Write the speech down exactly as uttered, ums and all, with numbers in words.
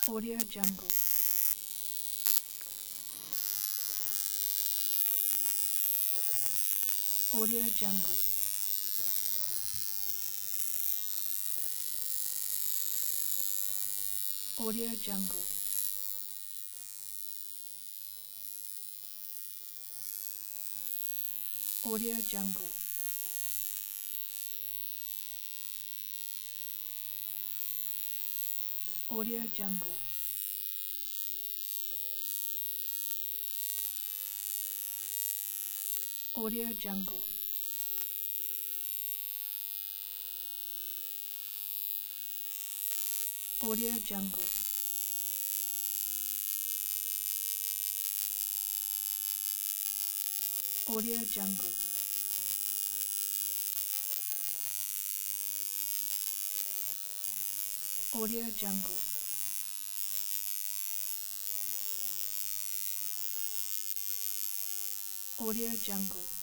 Audio Jungle. Audio Jungle. Audio Jungle. Audio Jungle. Audio Jungle. Audio Jungle. Audio Jungle. Audio Jungle. Audio Jungle. Audio Jungle.